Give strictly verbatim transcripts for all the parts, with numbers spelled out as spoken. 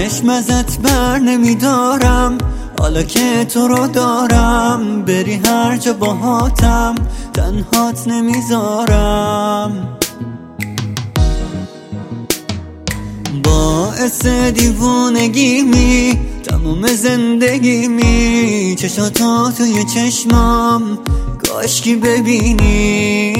چشم ازت بر نمیدارم، حالا که تو رو دارم. بری هر جا باهاتم، تنهات نمیذارم. باعث دیوونگی می تموم زندگی می، چشاتو توی چشمام کاشکی ببینی،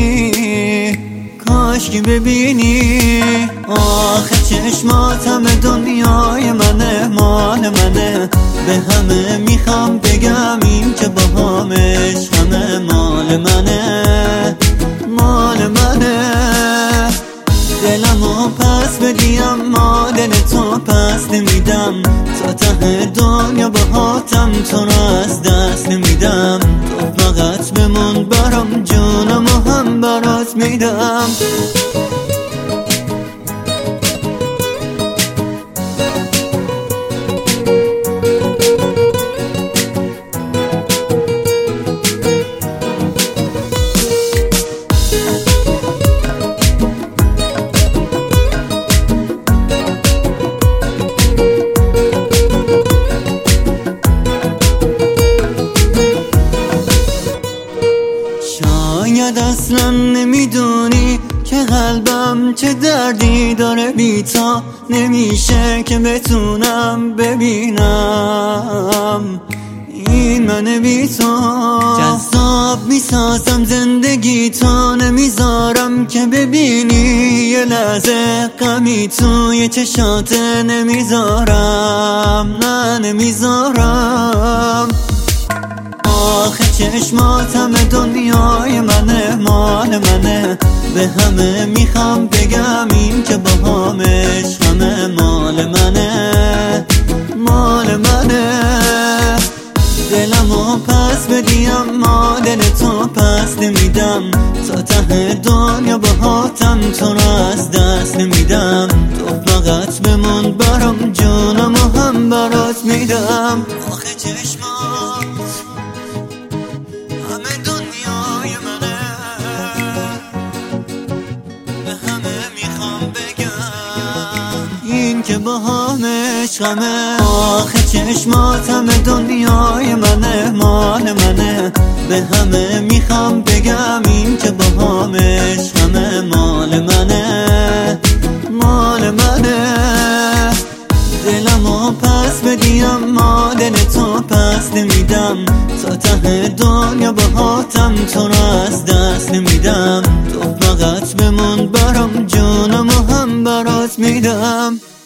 کاشکی ببینی. آخه چشمات همه دنیای منه، مال منه. به همه میخوام بگم این که با همش همه مال منه، مال منه. دلمو پس بدی اما دل تو پس نمیدم، تا ته دنیا باهاتم تو رو از دست نمیدم. تو فقط بمون برام، جونمو هم برات میدم. شاید اصلا نمیدونی که قلبم چه دردی داره، بی تا نمیشه که بتونم ببینم این من بی تو. جذاب میسازم زندگی تو، نمیذارم که ببینی یه لحظه غمی توی چشات، نمیذارم، نه نمیذارم. آخه چشمات همه دنیای منه، مال منه. به همه میخوام بگم این که با همش همه مال منه، مال منه. دلمو پس بدی اما دل تو پس نمیدم، تا ته دنیا باهاتم تو رو از دست نمیدم. تو فقط بمون برام، جونمو هم برات میدم. آخه چشمات همه دنیای منه، به همه میخوام بگم این که با همش غمه. آخه چشمات همه دنیای منه، مال منه. به همه میخوام بگم این که با همش همه مال منه، مال منه. دلمو پس بدی اما دل تو پس نمیدم، تا ته دنیا باهاتم تو رو از دست نمیدم. تو فقط بمون برام، جونمو هم برات میدم.